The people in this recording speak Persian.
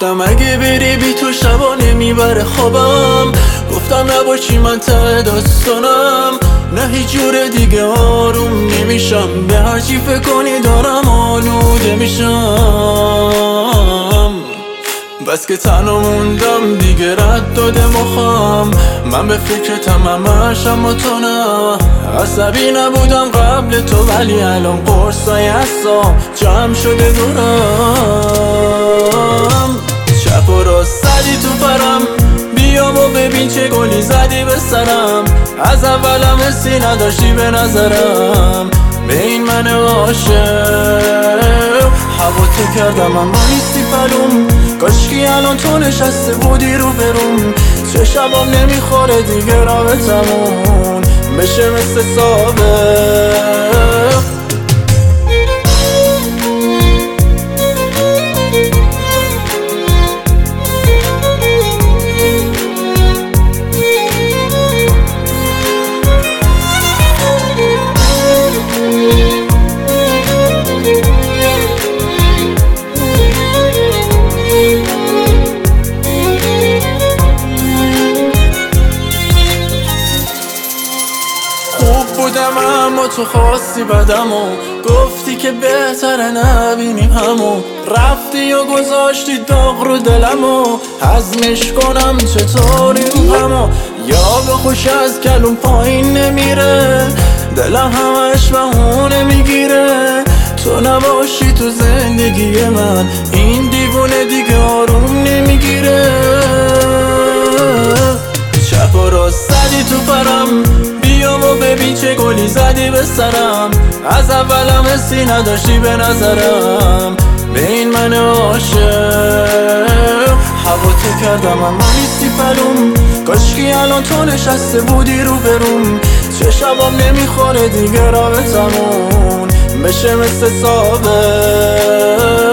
گفتم اگه بری بی تو شبا نمیبره خوابم، گفتم نباشی من ته داستانم. نه هیچ جور دیگه آروم نمیشم، به هرچی فکر کنی دارم آلوده میشم. بس که تنها موندم دیگه رد داده مخم، من به فکرتم همش اما تو نه. عصبی نبودم قبل تو ولی الان قرصای اعصاب جمع شده دورم. چپ و راست زدی تو پرم، بیا و ببین چه گلی زدی به سرم. از اولم حسی نداشتی به نظرم، به این من عاشق هوا تو کردم اما نیستی پلوم. کاشکی الان تو نشسته بودی رو بروم، چه شبام نمیخوره دیگه رابطمون بشه مثل سابق. بودم اما تو خواستی بدم و گفتی که بهتره نبینیم همو. رفتی و گذاشتی داغ رو دلم و هضمش کنم چطوری رو همو. یا به خوش از کلون پایین نمیره، دلم همش بهونه میگیره. تو نباشی تو زندگی من این دیوونه دیگه آروم نمیگیره. چپ و راست زدی تو پرم، بیا و ببین چه گلی زدی به سرم. از اولم حسی نداشتی به نظرم، به این من عاشق هوا تو کردم اما نیستی پلوم. کاشکی الان تو نشسته بودی رو بروم، چه شبام نمیخوره دیگه رابطمون بشه مثل سابق.